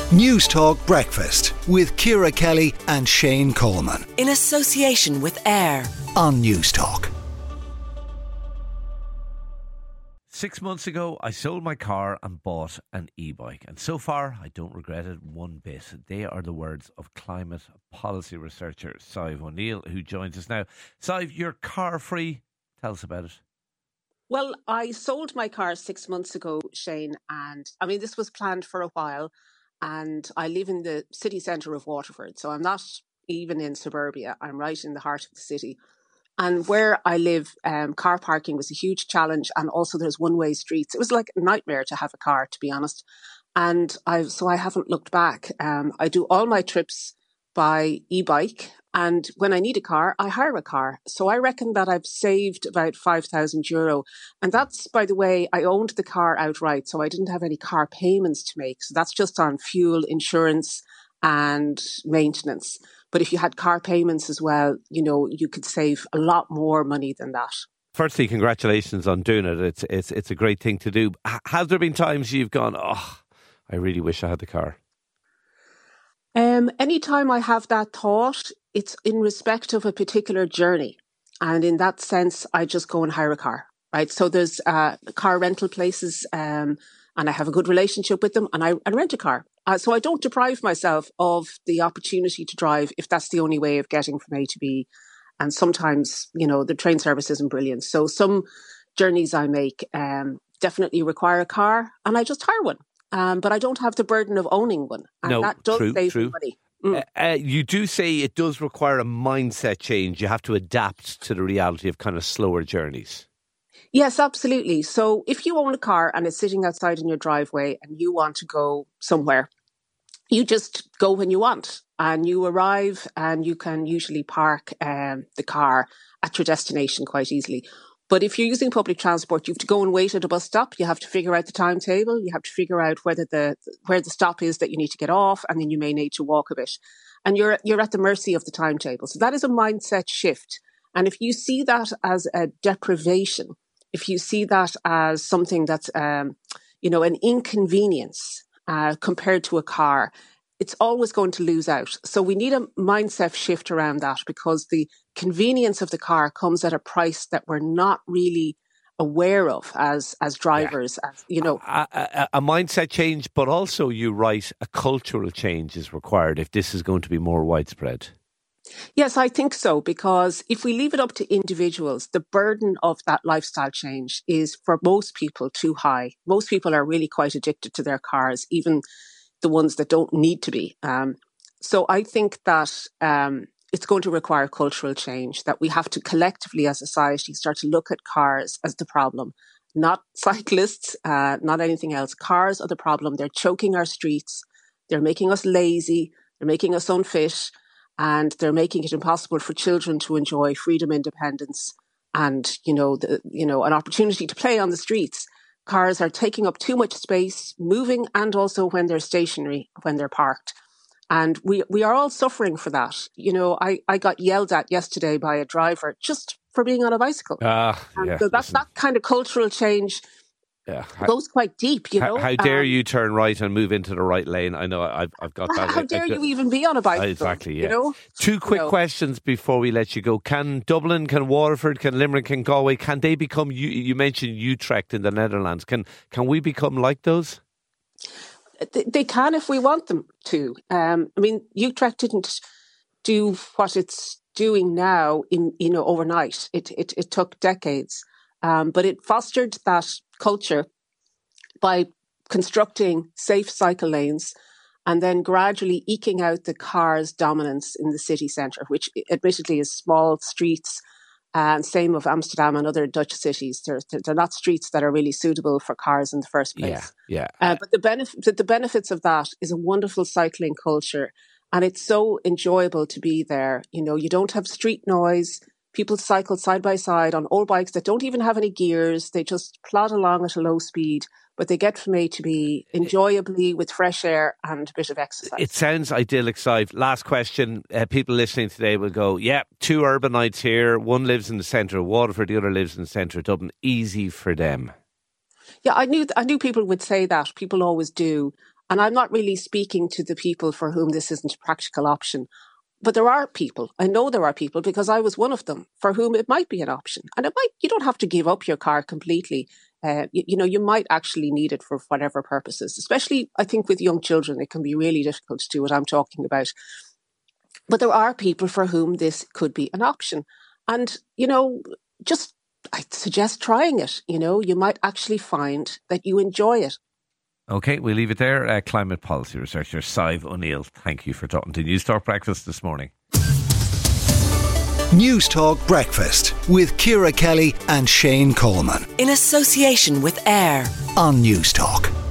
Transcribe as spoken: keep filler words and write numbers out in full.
News Talk Breakfast with Ciara Kelly and Shane Coleman. In association with AIR on News Talk. Six months ago, I sold my car and bought an e-bike. And so far, I don't regret it one bit. They are the words of climate policy researcher Sive O'Neill, who joins us now. Sive, you're car free. Tell us about it. Well, I sold my car six months ago, Shane. And I mean, this was planned for a while. And I live in the city centre of Waterford. So I'm not even in suburbia. I'm right in the heart of the city. And where I live, um, car parking was a huge challenge. And also there's one-way streets. It was like a nightmare to have a car, to be honest. And I so I haven't looked back. Um, I do all my trips by e-bike. And when I need a car, I hire a car. So I reckon that I've saved about five thousand euro. And that's, by the way, I owned the car outright. So I didn't have any car payments to make. So that's just on fuel, insurance and maintenance. But if you had car payments as well, you know, you could save a lot more money than that. Firstly, congratulations on doing it. It's it's it's a great thing to do. Has there been times you've gone, oh, I really wish I had the car? Um, anytime I have that thought, it's in respect of a particular journey. And in that sense, I just go and hire a car, right? So there's uh, car rental places um, and I have a good relationship with them and I, I rent a car. Uh, so I don't deprive myself of the opportunity to drive if that's the only way of getting from A to B. And sometimes, you know, the train service isn't brilliant. So some journeys I make um, definitely require a car and I just hire one. Um, but I don't have the burden of owning one. And no, that does true, save true. money. Mm. Uh, uh, you do say it does require a mindset change. You have to adapt to the reality of kind of slower journeys. Yes, absolutely. So if you own a car and it's sitting outside in your driveway and you want to go somewhere, you just go when you want and you arrive and you can usually park um, the car at your destination quite easily. But if you're using public transport, you have to go and wait at a bus stop. You have to figure out the timetable. You have to figure out whether the where the stop is that you need to get off, and then you may need to walk a bit. And you're you're at the mercy of the timetable. So that is a mindset shift. And if you see that as a deprivation, if you see that as something that's um, you know, an inconvenience uh, compared to a car, it's always going to lose out. So we need a mindset shift around that because the convenience of the car comes at a price that we're not really aware of as as drivers. Yeah. As, you know, a, a, a mindset change, but also you write a cultural change is required if this is going to be more widespread. Yes, I think so, because if we leave it up to individuals, the burden of that lifestyle change is for most people too high. Most people are really quite addicted to their cars, even the ones that don't need to be. Um, so I think that um, it's going to require cultural change, that we have to collectively as a society start to look at cars as the problem, not cyclists, uh, not anything else. Cars are the problem. They're choking our streets. They're making us lazy. They're making us unfit. And they're making it impossible for children to enjoy freedom, independence, and, you know, the, you know, an opportunity to play on the streets. Cars are taking up too much space, moving, and also when they're stationary, when they're parked. And we, we are all suffering for that. You know, I, I got yelled at yesterday by a driver just for being on a bicycle. Ah, uh, yeah. So that's that kind of cultural change. Yeah, how, goes quite deep, you know. How, how dare um, you turn right and move into the right lane? I know I've, I've got that. How dare you even be on a bicycle? Exactly, yeah. You know? Two quick you know. questions before we let you go. Can Dublin, can Waterford, can Limerick, can Galway, can they become, you, you mentioned Utrecht in the Netherlands, can can we become like those? They can if we want them to. Um, I mean, Utrecht didn't do what it's doing now in, you know, overnight. It, it, it took decades. Um, but it fostered that culture by constructing safe cycle lanes and then gradually eking out the car's dominance in the city centre, which admittedly is small streets, and same of Amsterdam and other Dutch cities. They're, they're not streets that are really suitable for cars in the first place. Yeah, yeah. Uh, but the, benef- the benefits of that is a wonderful cycling culture, and it's so enjoyable to be there. You know, you don't have street noise. People cycle side by side on old bikes that don't even have any gears. They just plod along at a low speed, but they get from A to B enjoyably with fresh air and a bit of exercise. It sounds idyllic, Sive. Last question. Uh, people listening today will go, yeah, two urbanites here. One lives in the centre of Waterford, the other lives in the centre of Dublin. Easy for them. Yeah, I knew I knew people would say that. People always do. And I'm not really speaking to the people for whom this isn't a practical option. But there are people, I know there are people, because I was one of them, for whom it might be an option. And it might, you don't have to give up your car completely. Uh, you, you know, you might actually need it for whatever purposes, especially I think with young children, it can be really difficult to do what I'm talking about. But there are people for whom this could be an option. And, you know, just, I suggest trying it. You know, you might actually find that you enjoy it. OK, we'll leave it there. Uh, climate policy researcher Sive O'Neill, thank you for talking to News Talk Breakfast this morning. News Talk Breakfast with Ciara Kelly and Shane Coleman. In association with AIR On News Talk.